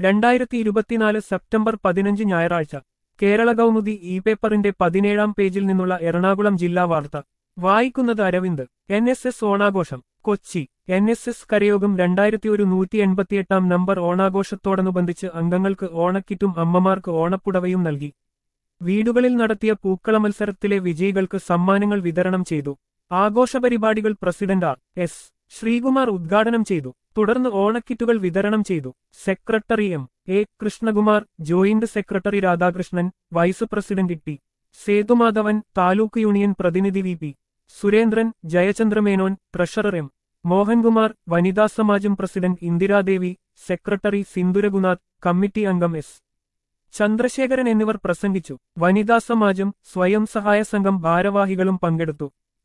2024 September 15 ഞായറാഴ്ച Kerala Kaumudi E പേപ്പറിന്റെ 17-ാം പേജിൽ നിന്നുള്ള എറണാകുളം ജില്ലാ വാർത്ത വായിക്കുന്നത് അരവിന്ദ്. NSS ഓണാഘോഷം കൊച്ചി. NSS കരയോഗം 188-ാം നമ്പർ ഓണാഘോഷത്തോടനുബന്ധിച്ച് അംഗങ്ങൾക്ക് ഓണക്കിറ്റും അമ്മമാർക്ക് ഓണപ്പുടവയും നൽകി. വീടുകളിൽ നടത്തിയ പൂക്കള മത്സരത്തിലെ വിജയികൾക്ക് സമ്മാനങ്ങൾ വിതരണം ചെയ്തു. ആഘോഷ പരിപാടികൾ പ്രസിഡന്റ് R.S. ശ്രീകുമാർ ഉദ്ഘാടനം ചെയ്തു. തുടർന്ന് ഓണക്കിറ്റുകൾ വിതരണം ചെയ്തു. Secretary M.A. Krishnakumar, joint secretary Radhakrishnan, vice president T. Sethumadhavan, taluk union പ്രതിനിധി V. Surendran, Jayachandramenon, treasurer M. Mohankumar, വനിതാ സമാജം president Indiradevi, secretary Sindhuraghunath, committee അംഗം S. ചന്ദ്രശേഖരൻ എന്നിവർ പ്രസംഗിച്ചു. വനിതാ സമാജം, സ്വയം സഹായ സംഘം ഭാരവാഹികളും പങ്കെടുത്തു.